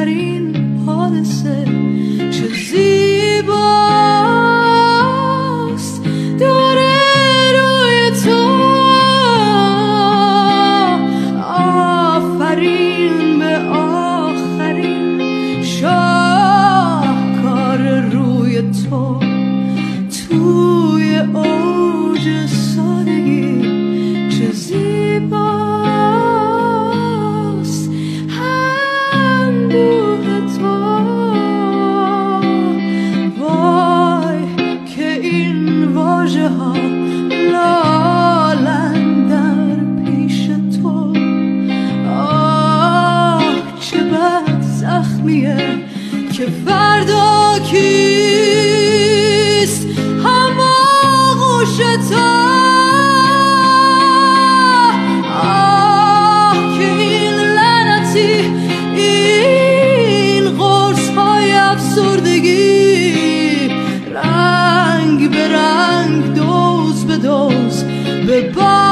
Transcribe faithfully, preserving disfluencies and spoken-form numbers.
آخرین حادثه چه زیباست دوره روی تو. آفرین به آخرین شاهکار روی تو توی اوج سادگی چه زیباست اندوه تو. وای که این واژه ها لالن در پیش تو. آه چه بد زخمیه که فردا کیست هماغوش تو. آه که این لعنتی این قرص های افسردگی رنگ به رنگ دوز به دوز به بار